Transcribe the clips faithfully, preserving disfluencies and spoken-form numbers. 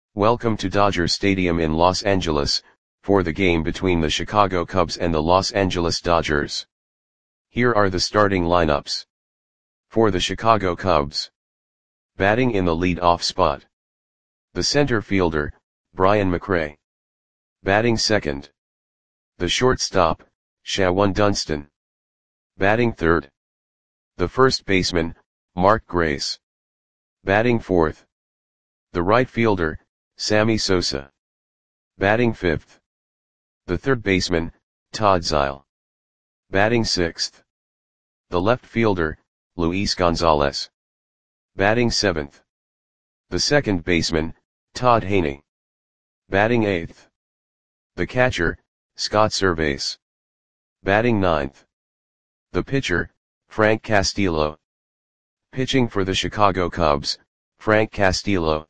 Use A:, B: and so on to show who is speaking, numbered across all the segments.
A: Welcome to Dodger Stadium in Los Angeles, for the game between the Chicago Cubs and the Los Angeles Dodgers. Here are the starting lineups. For the Chicago Cubs. Batting in the lead-off spot. The center fielder, Brian McRae. Batting second. The shortstop, Shawon Dunston. Batting third. The first baseman, Mark Grace. Batting fourth. The right fielder, Sammy Sosa. Batting fifth. The third baseman, Todd Zeile. Batting sixth. The left fielder, Luis Gonzalez. Batting seventh. The second baseman, Todd Haney. Batting eighth. The catcher, Scott Servais. Batting ninth. The pitcher, Frank Castillo. Pitching for the Chicago Cubs, Frank Castillo.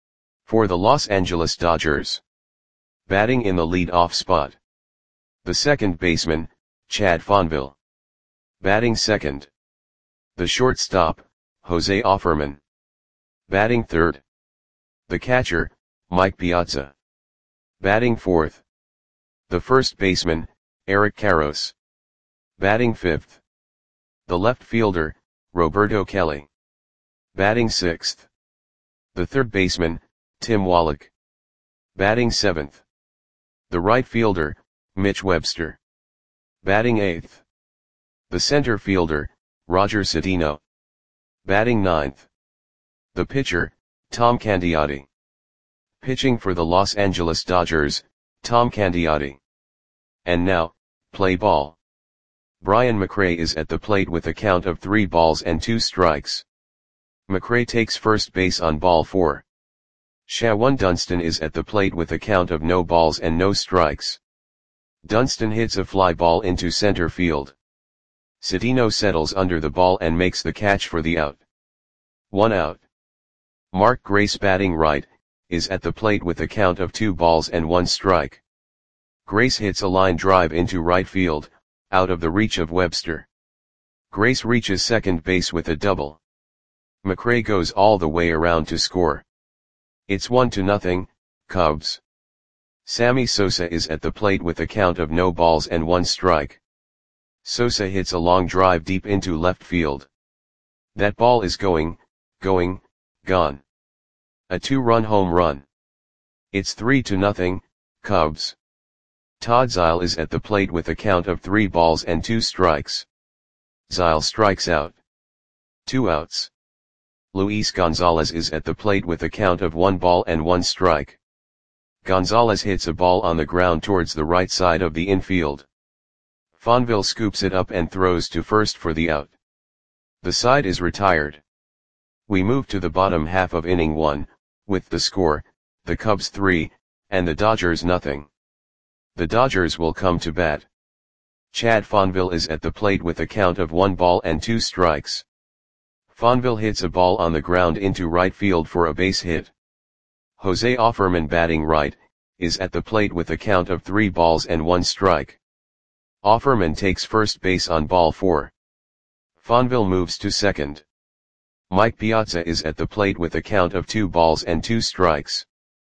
A: For the Los Angeles Dodgers. Batting in the lead-off spot. The second baseman, Chad Fonville. Batting second. The shortstop, Jose Offerman. Batting third. The catcher, Mike Piazza. Batting fourth. The first baseman, Eric Karros. Batting fifth. The left fielder, Roberto Kelly. Batting sixth. The third baseman, Tim Wallach. Batting seventh. The right fielder, Mitch Webster. Batting eighth. The center fielder, Roger Cedeno. Batting ninth. The pitcher, Tom Candiotti. Pitching for the Los Angeles Dodgers, Tom Candiotti. And now, play ball. Brian McRae is at the plate with a count of three balls and two strikes. McRae takes first base on ball four. Shawon Dunston is at the plate with a count of no balls and no strikes. Dunston hits a fly ball into center field. Cedeno settles under the ball and makes the catch for the out. One out. Mark Grace, batting right, is at the plate with a count of two balls and one strike. Grace hits a line drive into right field, out of the reach of Webster. Grace reaches second base with a double. McRae goes all the way around to score. It's one to nothing, Cubs. Sammy Sosa is at the plate with a count of no balls and one strike. Sosa hits a long drive deep into left field. That ball is going, going, gone. A two-run home run. It's three to nothing, Cubs. Todd Zeile is at the plate with a count of three balls and two strikes. Zeile strikes out. Two outs. Luis Gonzalez is at the plate with a count of one ball and one strike. Gonzalez hits a ball on the ground towards the right side of the infield. Fonville scoops it up and throws to first for the out. The side is retired. We move to the bottom half of inning one, with the score, the Cubs three, and the Dodgers nothing. The Dodgers will come to bat. Chad Fonville is at the plate with a count of one ball and two strikes. Fonville hits a ball on the ground into right field for a base hit. Jose Offerman, batting right, is at the plate with a count of three balls and one strike. Offerman takes first base on ball four. Fonville moves to second. Mike Piazza is at the plate with a count of two balls and two strikes.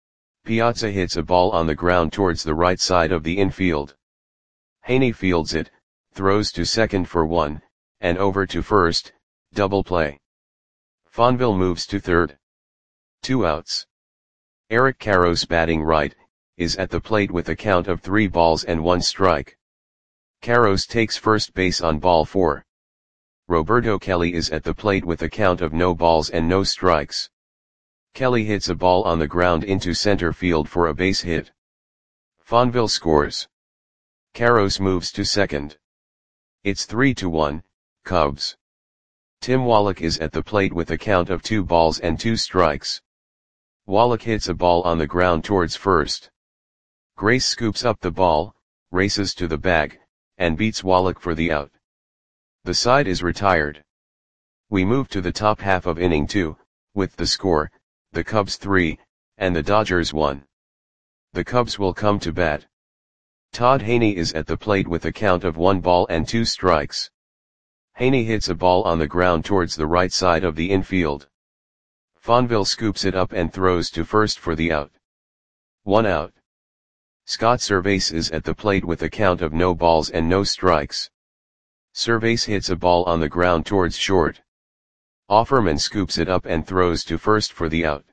A: Piazza hits a ball on the ground towards the right side of the infield. Haney fields it, throws to second for one, and over to first, double play. Fonville moves to third. Two outs. Eric Karros, batting right, is at the plate with a count of three balls and one strike. Karros takes first base on ball four. Roberto Kelly is at the plate with a count of no balls and no strikes. Kelly hits a ball on the ground into center field for a base hit. Fonville scores. Karros moves to second. It's three to one, Cubs. Tim Wallach is at the plate with a count of two balls and two strikes. Wallach hits a ball on the ground towards first. Grace scoops up the ball, races to the bag, and beats Wallach for the out. The side is retired. We move to the top half of inning two, with the score, the Cubs three, and the Dodgers one. The Cubs will come to bat. Todd Haney is at the plate with a count of one ball and two strikes. Haney hits a ball on the ground towards the right side of the infield. Fonville scoops it up and throws to first for the out. One out. Scott Servais is at the plate with a count of no balls and no strikes. Servais hits a ball on the ground towards short. Offerman scoops it up and throws to first for the out.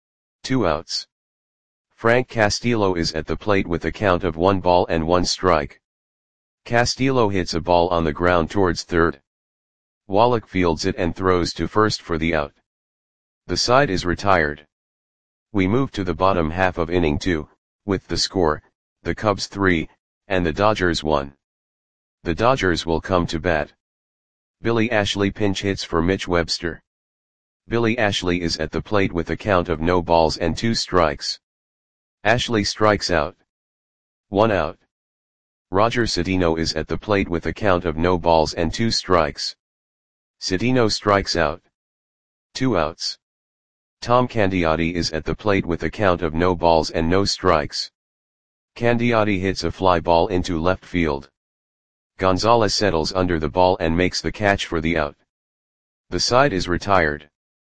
A: Two outs. Frank Castillo is at the plate with a count of one ball and one strike. Castillo hits a ball on the ground towards third. Wallach fields it and throws to first for the out. The side is retired. We move to the bottom half of inning two, with the score, the Cubs three, and the Dodgers one. The Dodgers will come to bat. Billy Ashley pinch hits for Mitch Webster. Billy Ashley is at the plate with a count of no balls and two strikes. Ashley strikes out. One out. Roger Cedeno is at the plate with a count of no balls and two strikes. Cedeno strikes out. Two outs. Tom Candiotti is at the plate with a count of no balls and no strikes. Candiotti hits a fly ball into left field. Gonzalez settles under the ball and makes the catch for the out. The side is retired.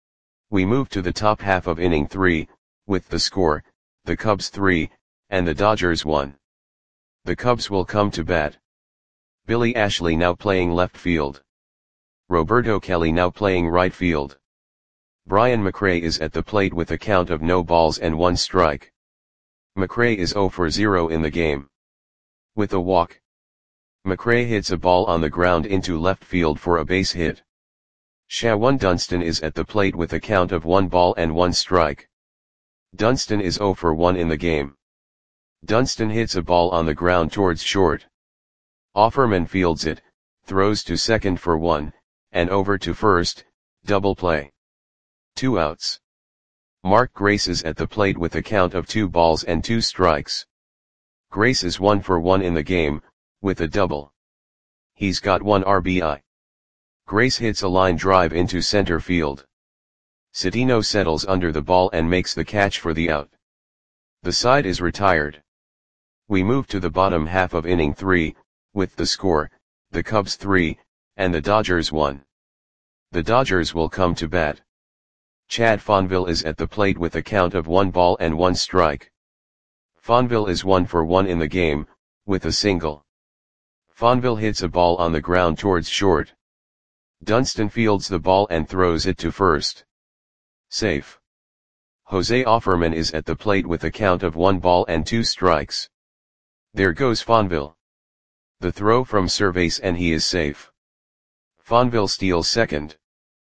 A: We move to the top half of inning three, with the score, the Cubs three, and the Dodgers one. The Cubs will come to bat. Billy Ashley now playing left field. Roberto Kelly now playing right field. Brian McRae is at the plate with a count of no balls and one strike. McRae is zero for zero in the game. With a walk, McRae hits a ball on the ground into left field for a base hit. Shawan Dunston is at the plate with a count of one ball and one strike. Dunston is zero for one in the game. Dunston hits a ball on the ground towards short. Offerman fields it, throws to second for one, and over to first, double play. Two outs. Mark Grace is at the plate with a count of two balls and two strikes. Grace is one for one in the game, with a double. He's got one R B I. Grace hits a line drive into center field. Cedeno settles under the ball and makes the catch for the out. The side is retired. We move to the bottom half of inning three, with the score, the Cubs three, and the Dodgers one. The Dodgers will come to bat. Chad Fonville is at the plate with a count of one ball and one strike. Fonville is one for one in the game, with a single. Fonville hits a ball on the ground towards short. Dunston fields the ball and throws it to first. Safe. Jose Offerman is at the plate with a count of one ball and two strikes. There goes Fonville. The throw from Servais and he is safe. Fonville steals second.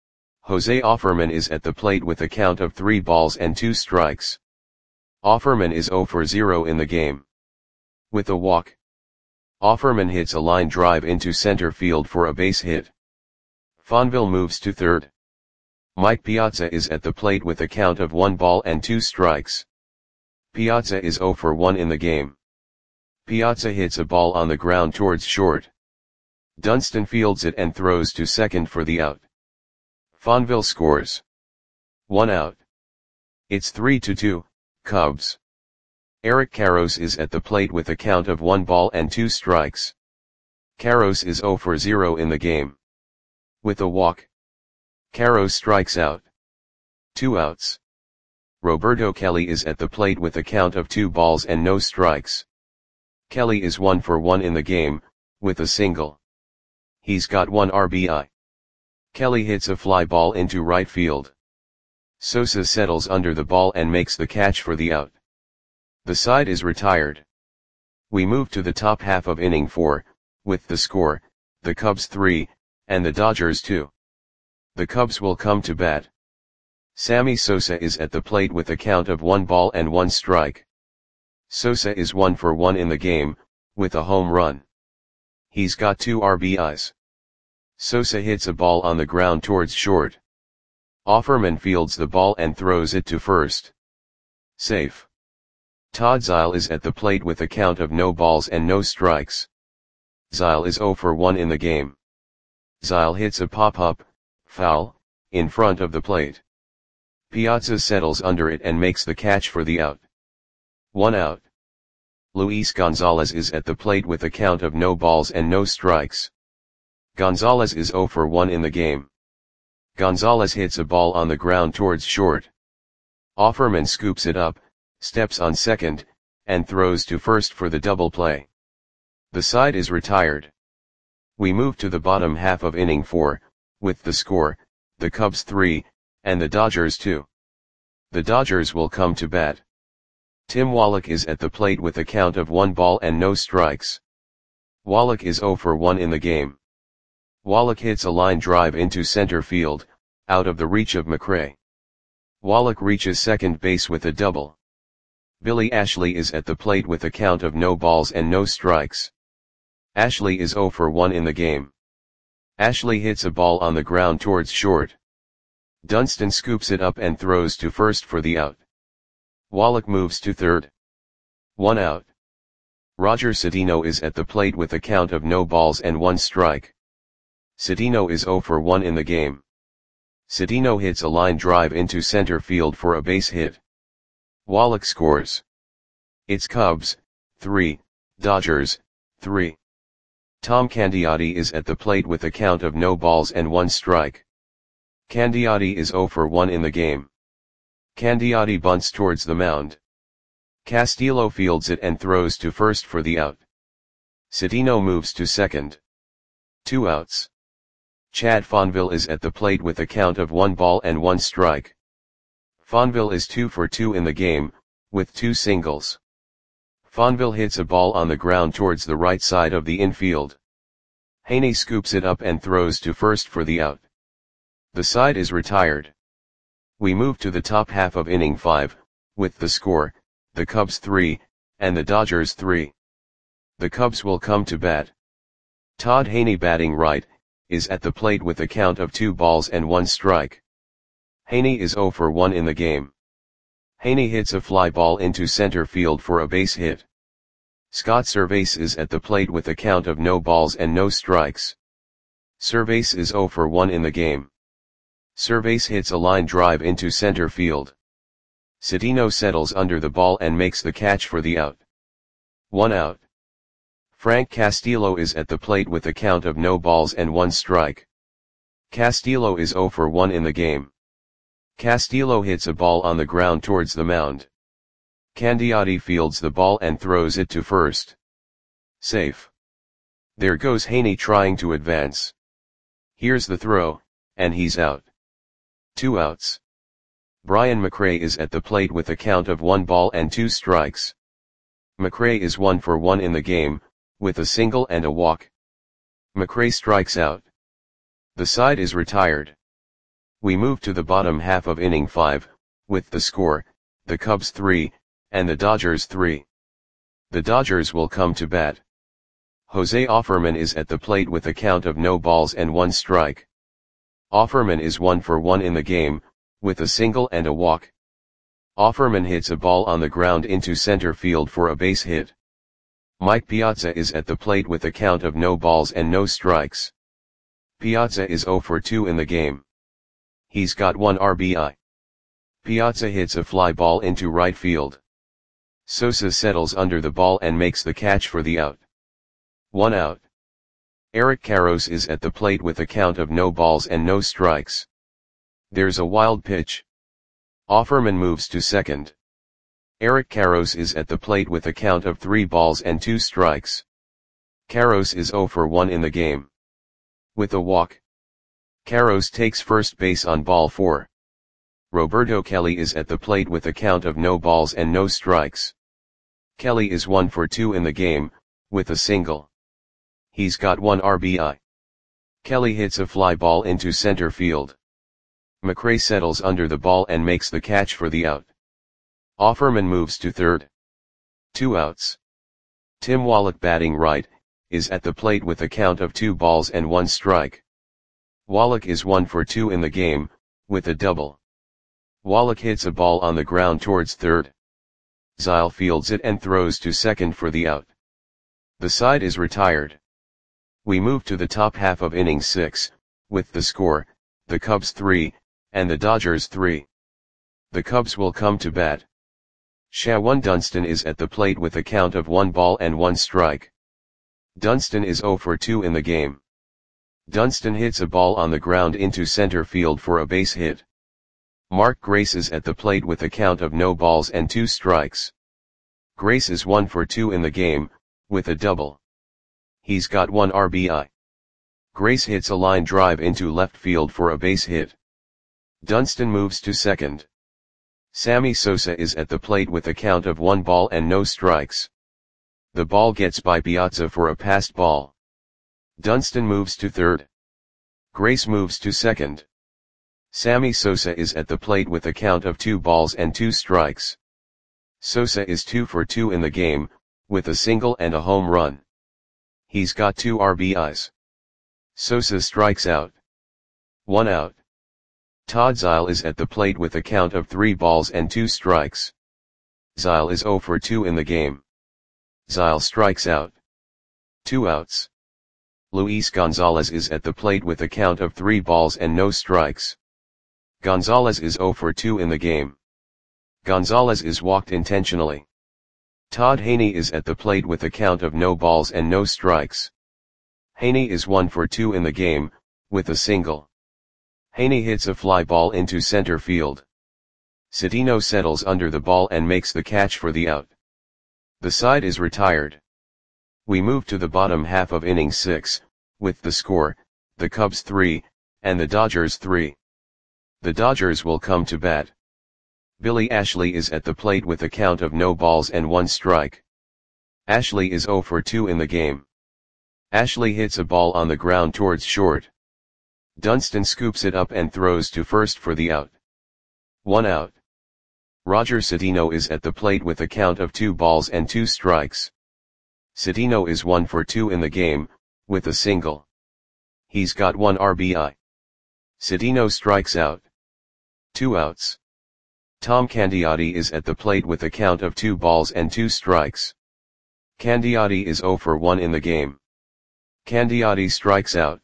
A: Jose Offerman is at the plate with a count of three balls and two strikes. Offerman is zero for zero in the game. With a walk, Offerman hits a line drive into center field for a base hit. Fonville moves to third. Mike Piazza is at the plate with a count of one ball and two strikes. Piazza is zero for one in the game. Piazza hits a ball on the ground towards short. Dunston fields it and throws to second for the out. Fonville scores. One out. It's three to two, Cubs. Eric Karros is at the plate with a count of one ball and two strikes. Karros is zero for zero in the game. With a walk, Karros strikes out. Two outs. Roberto Kelly is at the plate with a count of two balls and no strikes. Kelly is one for one in the game, with a single. He's got one R B I. Kelly hits a fly ball into right field. Sosa settles under the ball and makes the catch for the out. The side is retired. We move to the top half of inning four, with the score, the Cubs three, and the Dodgers two. The Cubs will come to bat. Sammy Sosa is at the plate with a count of one ball and one strike. Sosa is one for one in the game, with a home run. He's got two R B Is. Sosa hits a ball on the ground towards short. Offerman fields the ball and throws it to first. Safe. Todd Zeile is at the plate with a count of no balls and no strikes. Zeile is zero for one in the game. Zeile hits a pop-up, foul, in front of the plate. Piazza settles under it and makes the catch for the out. One out. Luis Gonzalez is at the plate with a count of no balls and no strikes. Gonzalez is zero for one in the game. Gonzalez hits a ball on the ground towards short. Offerman scoops it up, steps on second, and throws to first for the double play. The side is retired. We move to the bottom half of inning four, with the score, the Cubs three, and the Dodgers two. The Dodgers will come to bat. Tim Wallach is at the plate with a count of one ball and no strikes. Wallach is oh for one in the game. Wallach hits a line drive into center field, out of the reach of McRae. Wallach reaches second base with a double. Billy Ashley is at the plate with a count of no balls and no strikes. Ashley is oh for one in the game. Ashley hits a ball on the ground towards short. Dunston scoops it up and throws to first for the out. Wallach moves to third. One out. Roger Cedeno is at the plate with a count of no balls and one strike. Cedeno is oh for one in the game. Cedeno hits a line drive into center field for a base hit. Wallach scores. It's Cubs, three, Dodgers, three. Tom Candiotti is at the plate with a count of no balls and one strike. Candiotti is oh for one in the game. Candiotti bunts towards the mound. Castillo fields it and throws to first for the out. Cedeno moves to second. Two outs. Chad Fonville is at the plate with a count of one ball and one strike. Fonville is two for two in the game, with two singles. Fonville hits a ball on the ground towards the right side of the infield. Haney scoops it up and throws to first for the out. The side is retired. We move to the top half of inning five, with the score, the Cubs three, and the Dodgers three. The Cubs will come to bat. Todd Haney, batting right, is at the plate with a count of two balls and one strike. Haney is oh for one in the game. Haney hits a fly ball into center field for a base hit. Scott Servais is at the plate with a count of no balls and no strikes. Servais is oh for one in the game. Servais hits a line drive into center field. Cedeno settles under the ball and makes the catch for the out. One out. Frank Castillo is at the plate with a count of no balls and one strike. Castillo is oh for one in the game. Castillo hits a ball on the ground towards the mound. Candiotti fields the ball and throws it to first. Safe. There goes Haney trying to advance. Here's the throw, and he's out. Two outs. Brian McRae is at the plate with a count of one ball and two strikes. McRae is one for one in the game, with a single and a walk. McRae strikes out. The side is retired. We move to the bottom half of inning five, with the score, the Cubs three, and the Dodgers three. The Dodgers will come to bat. Jose Offerman is at the plate with a count of no balls and one strike. Offerman is one for one in the game, with a single and a walk. Offerman hits a ball on the ground into center field for a base hit. Mike Piazza is at the plate with a count of no balls and no strikes. Piazza is oh for two in the game. He's got one R B I. Piazza hits a fly ball into right field. Sosa settles under the ball and makes the catch for the out. One out. Eric Karros is at the plate with a count of no balls and no strikes. There's a wild pitch. Offerman moves to second. Eric Karros is at the plate with a count of three balls and two strikes. Karros is oh for one in the game. With a walk. Karros takes first base on ball four. Roberto Kelly is at the plate with a count of no balls and no strikes. Kelly is one for two in the game, with a single. He's got one R B I. Kelly hits a fly ball into center field. McRae settles under the ball and makes the catch for the out. Offerman moves to third. Two outs. Tim Wallach, batting right, is at the plate with a count of two balls and one strike. Wallach is one for two in the game, with a double. Wallach hits a ball on the ground towards third. Zile fields it and throws to second for the out. The side is retired. We move to the top half of inning six, with the score, the Cubs three, and the Dodgers three. The Cubs will come to bat. Shawan Dunston is at the plate with a count of one ball and one strike. Dunston is oh for two in the game. Dunston hits a ball on the ground into center field for a base hit. Mark Grace is at the plate with a count of no balls and two strikes. Grace is one for two in the game, with a double. He's got one R B I. Grace hits a line drive into left field for a base hit. Dunston moves to second. Sammy Sosa is at the plate with a count of one ball and no strikes. The ball gets by Piazza for a passed ball. Dunston moves to third. Grace moves to second. Sammy Sosa is at the plate with a count of two balls and two strikes. Sosa is two for two in the game, with a single and a home run. He's got two R B Is. Sosa strikes out. One out. Todd Zeile is at the plate with a count of three balls and two strikes. Zeile is zero for two in the game. Zeile strikes out. Two outs. Luis Gonzalez is at the plate with a count of three balls and no strikes. Gonzalez is zero for two in the game. Gonzalez is walked intentionally. Todd Haney is at the plate with a count of no balls and no strikes. Haney is one for two in the game, with a single. Haney hits a fly ball into center field. Cedeno settles under the ball and makes the catch for the out. The side is retired. We move to the bottom half of inning six, with the score, the Cubs three, and the Dodgers three. The Dodgers will come to bat. Billy Ashley is at the plate with a count of no balls and one strike. Ashley is zero for two in the game. Ashley hits a ball on the ground towards short. Dunston scoops it up and throws to first for the out. One out. Roger Cedeno is at the plate with a count of two balls and two strikes. Cedeno is one for two in the game, with a single. He's got one R B I. Cedeno strikes out. Two outs. Tom Candiotti is at the plate with a count of two balls and two strikes. Candiotti is zero for one in the game. Candiotti strikes out.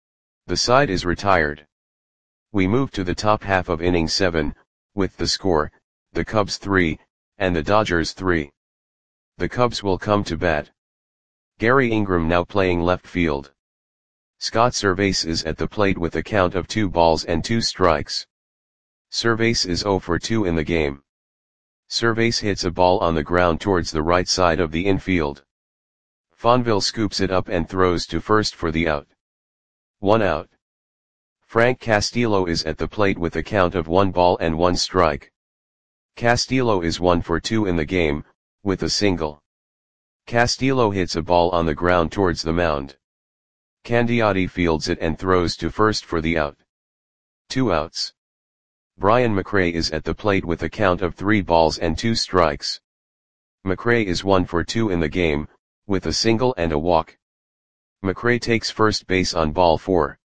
A: The side is retired. We move to the top half of inning seven, with the score, the Cubs three, and the Dodgers three. The Cubs will come to bat. Gary Ingram now playing left field. Scott Servais is at the plate with a count of two balls and two strikes. Servais is zero for two in the game. Servais hits a ball on the ground towards the right side of the infield. Fonville scoops it up and throws to first for the out. One out. Frank Castillo is at the plate with a count of one ball and one strike. Castillo is one for two in the game, with a single. Castillo hits a ball on the ground towards the mound. Candiotti fields it and throws to first for the out. Two outs. Brian McRae is at the plate with a count of three balls and two strikes. McRae is one for two in the game, with a single and a walk. McRae takes first base on ball four.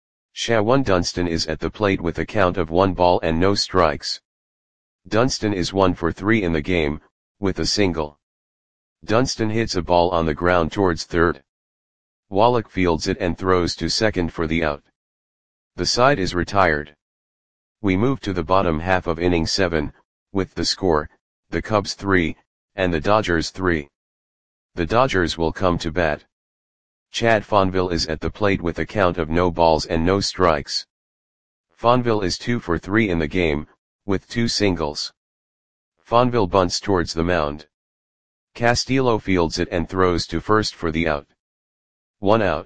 A: Shawan Dunston is at the plate with a count of one ball and no strikes. Dunston is one for three in the game, with a single. Dunston hits a ball on the ground towards third. Wallach fields it and throws to second for the out. The side is retired. We move to the bottom half of inning seven, with the score, the Cubs three, and the Dodgers three. The Dodgers will come to bat. Chad Fonville is at the plate with a count of no balls and no strikes. Fonville is two for three in the game, with two singles. Fonville bunts towards the mound. Castillo fields it and throws to first for the out. One out.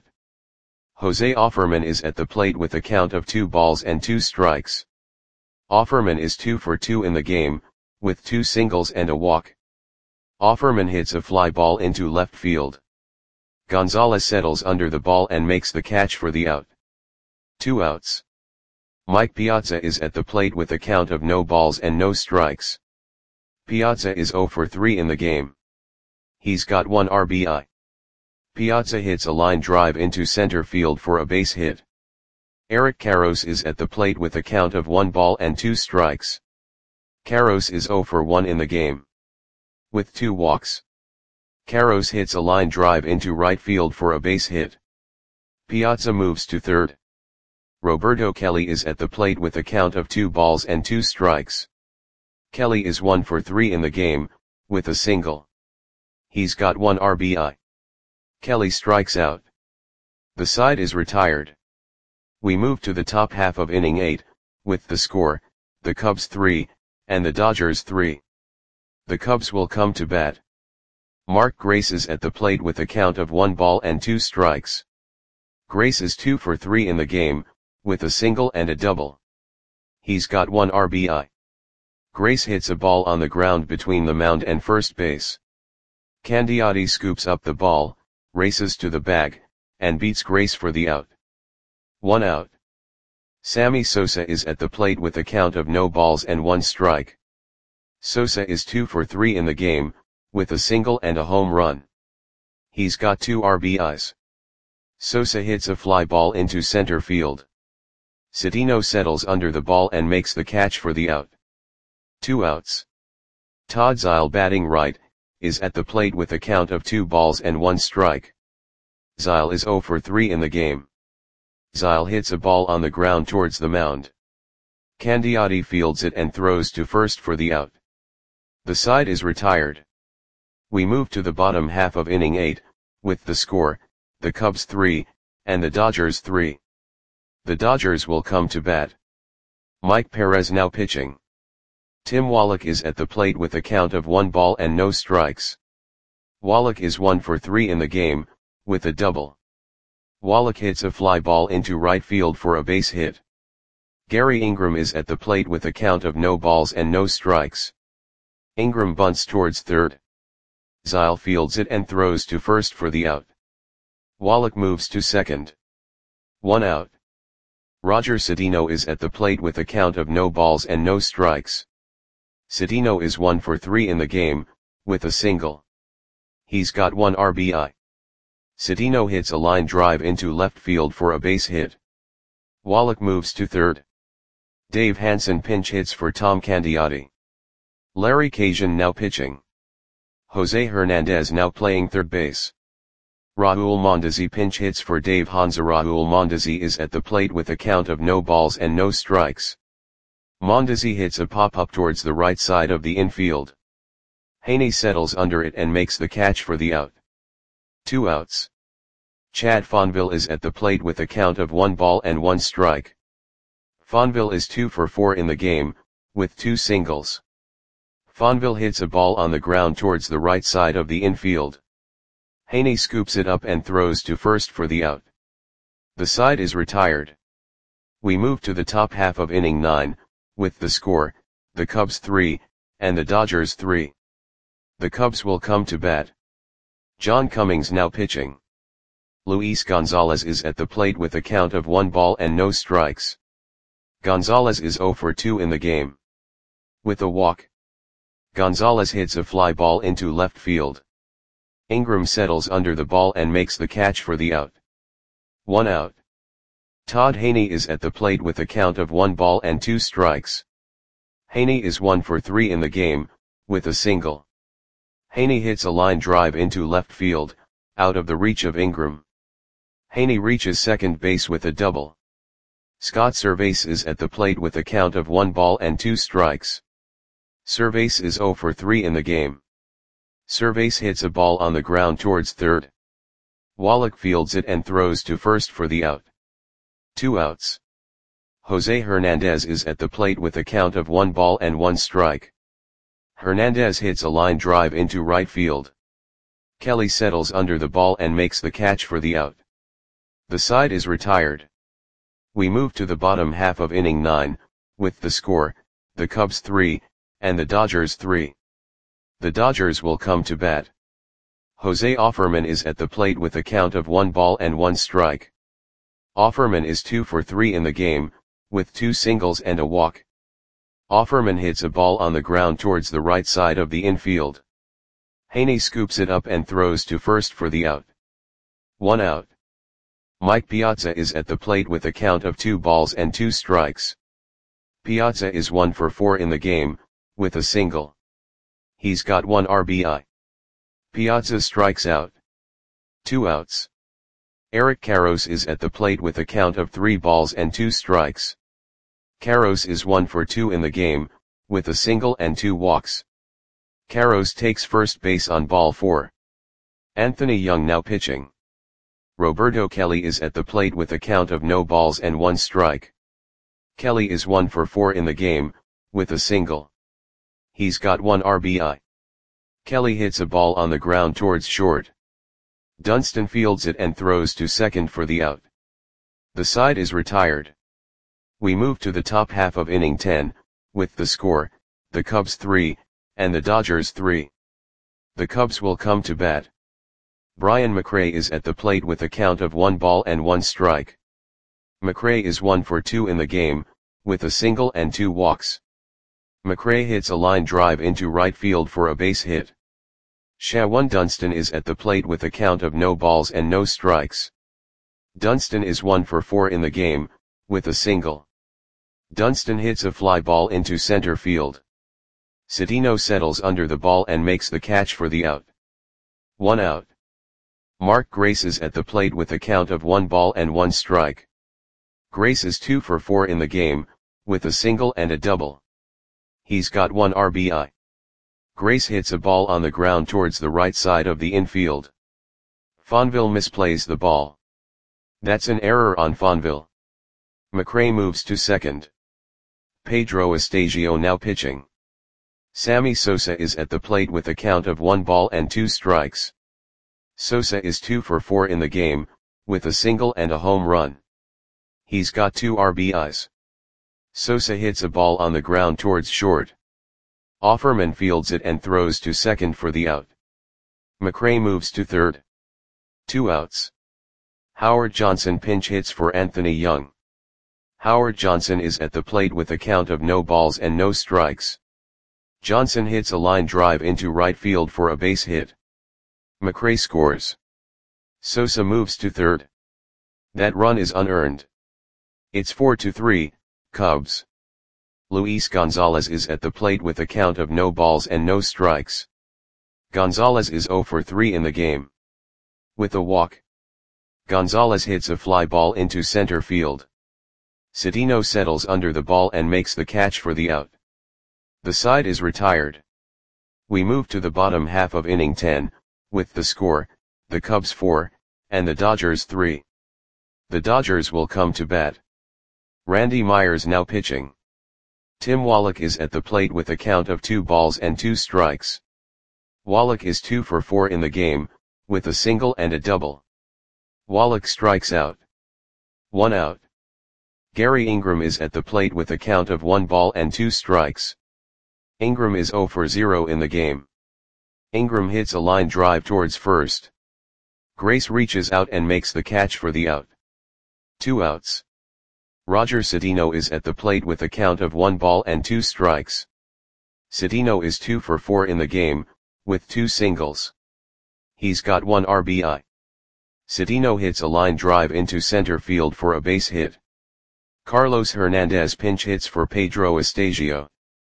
A: Jose Offerman is at the plate with a count of two balls and two strikes. Offerman is two for two in the game, with two singles and a walk. Offerman hits a fly ball into left field. Gonzalez settles under the ball and makes the catch for the out. Two outs. Mike Piazza is at the plate with a count of no balls and no strikes. Piazza is zero for three in the game. He's got one R B I. Piazza hits a line drive into center field for a base hit. Eric Karros is at the plate with a count of one ball and two strikes. Karros is zero for one in the game. With two walks. Karros hits a line drive into right field for a base hit. Piazza moves to third. Roberto Kelly is at the plate with a count of two balls and two strikes. Kelly is one for three in the game, with a single. He's got one R B I. Kelly strikes out. The side is retired. We move to the top half of inning eight, with the score, the Cubs three, and the Dodgers three. The Cubs will come to bat. Mark Grace is at the plate with a count of one ball and two strikes. Grace is two for three in the game, with a single and a double. He's got one R B I. Grace hits a ball on the ground between the mound and first base. Candiotti scoops up the ball, races to the bag, and beats Grace for the out. One out. Sammy Sosa is at the plate with a count of no balls and one strike. Sosa is two for three in the game, with a single and a home run. He's got two R B Is. Sosa hits a fly ball into center field. Cedeno settles under the ball and makes the catch for the out. Two outs. Todd Zeile, batting right, is at the plate with a count of two balls and one strike. Zeile is zero for three in the game. Zeile hits a ball on the ground towards the mound. Candiotti fields it and throws to first for the out. The side is retired. We move to the bottom half of inning eight, with the score, the Cubs three, and the Dodgers three. The Dodgers will come to bat. Mike Perez now pitching. Tim Wallach is at the plate with a count of one ball and no strikes. Wallach is one for three in the game, with a double. Wallach hits a fly ball into right field for a base hit. Gary Ingram is at the plate with a count of no balls and no strikes. Ingram bunts towards third. Zeile fields it and throws to first for the out. Wallach moves to second. One out. Roger Cedeno is at the plate with a count of no balls and no strikes. Cedeno is one for three in the game, with a single. He's got one R B I. Cedeno hits a line drive into left field for a base hit. Wallach moves to third. Dave Hansen pinch hits for Tom Candiotti. Larry Cajuan now pitching. Jose Hernandez now playing third base. Raul Mondesi pinch hits for Dave Hansa. Raul Mondesi is at the plate with a count of no balls and no strikes. Mondesi hits a pop-up towards the right side of the infield. Haney settles under it and makes the catch for the out. Two outs. Chad Fonville is at the plate with a count of one ball and one strike. Fonville is two for four in the game, with two singles. Fonville hits a ball on the ground towards the right side of the infield. Haney scoops it up and throws to first for the out. The side is retired. We move to the top half of inning nine, with the score, the Cubs three, and the Dodgers three. The Cubs will come to bat. John Cummings now pitching. Luis Gonzalez is at the plate with a count of one ball and no strikes. Gonzalez is zero for two in the game. With a walk. Gonzalez hits a fly ball into left field. Ingram settles under the ball and makes the catch for the out. One out. Todd Haney is at the plate with a count of one ball and two strikes. Haney is one for three in the game, with a single. Haney hits a line drive into left field, out of the reach of Ingram. Haney reaches second base with a double. Scott Servais is at the plate with a count of one ball and two strikes. Servais is zero for three in the game. Servais hits a ball on the ground towards third. Wallach fields it and throws to first for the out. Two outs. Jose Hernandez is at the plate with a count of one ball and one strike. Hernandez hits a line drive into right field. Kelly settles under the ball and makes the catch for the out. The side is retired. We move to the bottom half of inning nine, with the score, the Cubs three, and the Dodgers three. The Dodgers will come to bat. Jose Offerman is at the plate with a count of one ball and one strike. Offerman is two for three in the game, with two singles and a walk. Offerman hits a ball on the ground towards the right side of the infield. Haney scoops it up and throws to first for the out. One out. Mike Piazza is at the plate with a count of two balls and two strikes. Piazza is one for four in the game, with a single. He's got one R B I. Piazza strikes out. Two outs. Eric Karros is at the plate with a count of three balls and two strikes. Karros is one for two in the game, with a single and two walks. Karros takes first base on ball four. Anthony Young now pitching. Roberto Kelly is at the plate with a count of no balls and one strike. Kelly is one for four in the game, with a single. He's got one R B I. Kelly hits a ball on the ground towards short. Dunston fields it and throws to second for the out. The side is retired. We move to the top half of inning ten, with the score, the Cubs three, and the Dodgers three. The Cubs will come to bat. Brian McRae is at the plate with a count of one ball and one strike. McRae is one for two in the game, with a single and two walks. McRae hits a line drive into right field for a base hit. Shawan Dunston is at the plate with a count of no balls and no strikes. Dunston is one for four in the game, with a single. Dunston hits a fly ball into center field. Cedeno settles under the ball and makes the catch for the out. One out. Mark Grace is at the plate with a count of one ball and one strike. Grace is two for four in the game, with a single and a double. He's got one R B I. Grace hits a ball on the ground towards the right side of the infield. Fonville misplays the ball. That's an error on Fonville. McRae moves to second. Pedro Estagio now pitching. Sammy Sosa is at the plate with a count of one ball and two strikes. Sosa is two for four in the game, with a single and a home run. He's got two R B Is. Sosa hits a ball on the ground towards short. Offerman fields it and throws to second for the out. McRae moves to third. Two outs. Howard Johnson pinch hits for Anthony Young. Howard Johnson is at the plate with a count of no balls and no strikes. Johnson hits a line drive into right field for a base hit. McRae scores. Sosa moves to third. That run is unearned. It's four to three, Cubs. Luis Gonzalez is at the plate with a count of no balls and no strikes. Gonzalez is zero for three in the game. With a walk. Gonzalez hits a fly ball into center field. Cedeno settles under the ball and makes the catch for the out. The side is retired. We move to the bottom half of inning ten, with the score, the Cubs four, and the Dodgers three. The Dodgers will come to bat. Randy Myers now pitching. Tim Wallach is at the plate with a count of two balls and two strikes. Wallach is two for four in the game, with a single and a double. Wallach strikes out. One out. Gary Ingram is at the plate with a count of one ball and two strikes. Ingram is zero for zero in the game. Ingram hits a line drive towards first. Grace reaches out and makes the catch for the out. Two outs. Roger Cedeno is at the plate with a count of one ball and two strikes. Cedeno is two for four in the game, with two singles. He's got one R B I. Cedeno hits a line drive into center field for a base hit. Carlos Hernandez pinch hits for Pedro Estagio.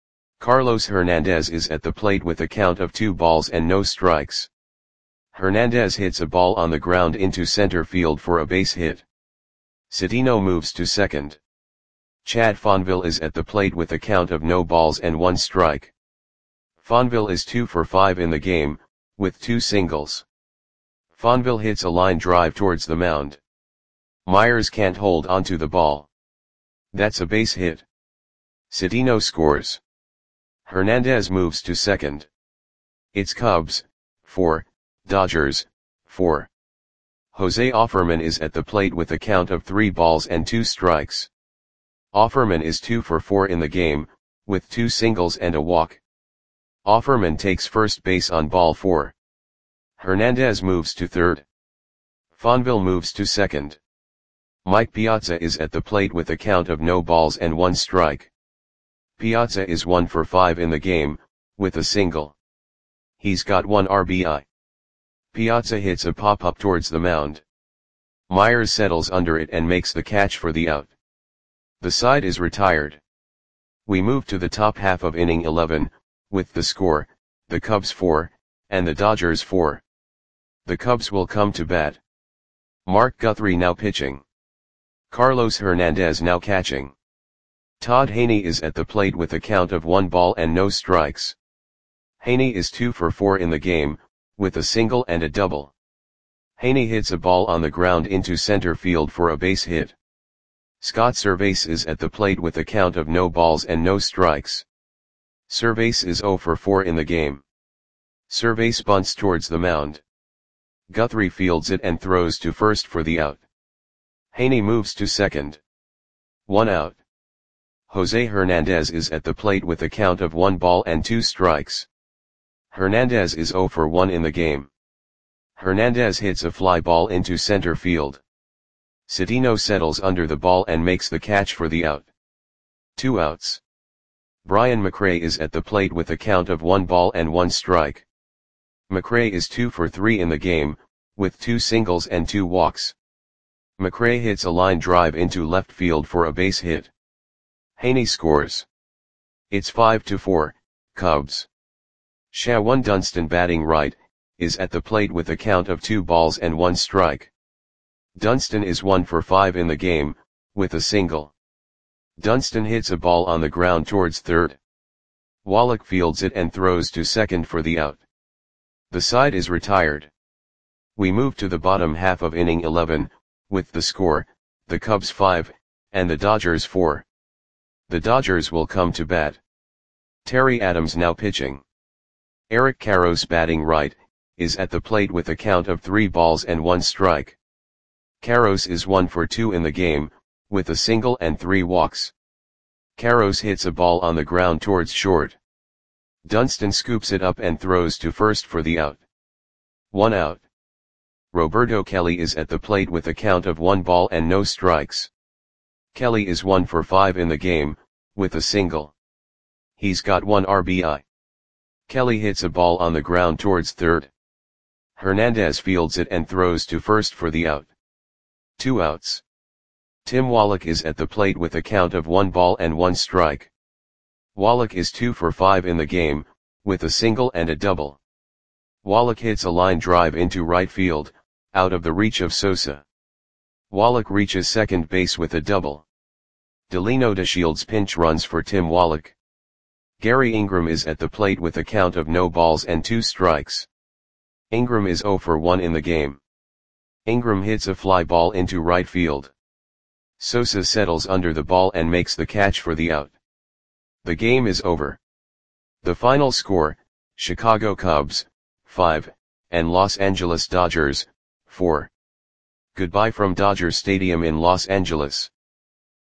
A: Carlos Hernandez is at the plate with a count of two balls and no strikes. Hernandez hits a ball on the ground into center field for a base hit. Cedeno moves to second. Chad Fonville is at the plate with a count of no balls and one strike. Fonville is two for five in the game, with two singles. Fonville hits a line drive towards the mound. Myers can't hold onto the ball. That's a base hit. Cedeno scores. Hernandez moves to second. It's Cubs, four, Dodgers, four. Jose Offerman is at the plate with a count of three balls and two strikes. Offerman is two for four in the game, with two singles and a walk. Offerman takes first base on ball four. Hernandez moves to third. Fonville moves to second. Mike Piazza is at the plate with a count of no balls and one strike. Piazza is one for five in the game, with a single. He's got one R B I. Piazza hits a pop-up towards the mound. Myers settles under it and makes the catch for the out. The side is retired. We move to the top half of inning eleven, with the score, the Cubs four, and the Dodgers four. The Cubs will come to bat. Mark Guthrie now pitching. Carlos Hernandez now catching. Todd Haney is at the plate with a count of one ball and no strikes. Haney is two for four in the game, with a single and a double. Haney hits a ball on the ground into center field for a base hit. Scott Servais is at the plate with a count of no balls and no strikes. Servais is zero for four in the game. Surveys bunts towards the mound. Guthrie fields it and throws to first for the out. Haney moves to second. One out. Jose Hernandez is at the plate with a count of one ball and two strikes. Hernandez is zero for one in the game. Hernandez hits a fly ball into center field. Cedeno settles under the ball and makes the catch for the out. Two outs. Brian McRae is at the plate with a count of one ball and one strike. McRae is two for three in the game, with two singles and two walks. McRae hits a line drive into left field for a base hit. Haney scores. It's five to four, Cubs. Shawan Dunston, batting right, is at the plate with a count of two balls and one strike. Dunston is one for five in the game, with a single. Dunston hits a ball on the ground towards third. Wallach fields it and throws to second for the out. The side is retired. We move to the bottom half of inning eleven, with the score, the Cubs five, and the Dodgers four. The Dodgers will come to bat. Terry Adams now pitching. Eric Karros, batting right, is at the plate with a count of three balls and one strike. Karros is one for two in the game, with a single and three walks. Karros hits a ball on the ground towards short. Dunston scoops it up and throws to first for the out. One out. Roberto Kelly is at the plate with a count of one ball and no strikes. Kelly is one for five in the game, with a single. He's got one R B I. Kelly hits a ball on the ground towards third. Hernandez fields it and throws to first for the out. Two outs. Tim Wallach is at the plate with a count of one ball and one strike. Wallach is two for five in the game, with a single and a double. Wallach hits a line drive into right field, out of the reach of Sosa. Wallach reaches second base with a double. Delino DeShields pinch runs for Tim Wallach. Gary Ingram is at the plate with a count of no balls and two strikes. Ingram is zero for one in the game. Ingram hits a fly ball into right field. Sosa settles under the ball and makes the catch for the out. The game is over. The final score, Chicago Cubs, five, and Los Angeles Dodgers, four. Goodbye from Dodger Stadium in Los Angeles.